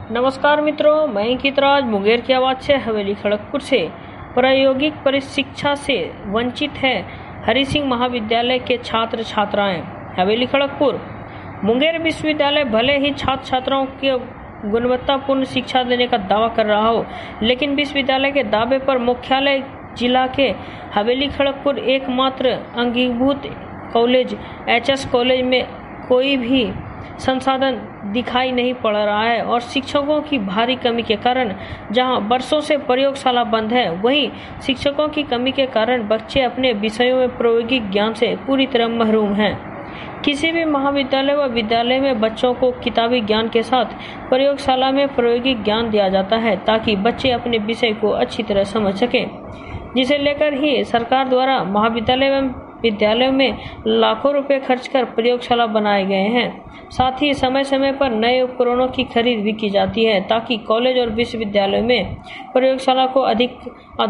नमस्कार मित्रों, मैं अंकितराज मुंगेर की आवाज से हवेली खड़गपुर से। प्रायोगिक परिशिक्षा से वंचित है हरि सिंह महाविद्यालय के छात्र छात्राएं। हवेली खड़गपुर मुंगेर विश्वविद्यालय भले ही छात्र छात्राओं को गुणवत्तापूर्ण शिक्षा देने का दावा कर रहा हो, लेकिन विश्वविद्यालय के दावे पर मुख्यालय जिला के हवेली खड़गपुर एकमात्र अंगीभूत कॉलेज एचएस कॉलेज में कोई भी संसाधन दिखाई नहीं पड़ रहा है और शिक्षकों की भारी कमी के कारण जहां वर्षों से प्रयोगशाला बंद है, वहीं शिक्षकों की कमी के कारण बच्चे अपने विषयों में प्रायोगिक ज्ञान से पूरी तरह महरूम हैं। किसी भी महाविद्यालय व विद्यालय में बच्चों को किताबी ज्ञान के साथ प्रयोगशाला में प्रायोगिक ज्ञान दिया जाता है ताकि बच्चे अपने विषय को अच्छी तरह समझ सकें, जिसे लेकर ही सरकार द्वारा महाविद्यालय एवं विद्यालयों में लाखों रुपए खर्च कर प्रयोगशाला बनाए गए हैं। साथ ही समय समय पर नए उपकरणों की खरीद भी की जाती है ताकि कॉलेज और विश्वविद्यालयों में प्रयोगशाला को अधिक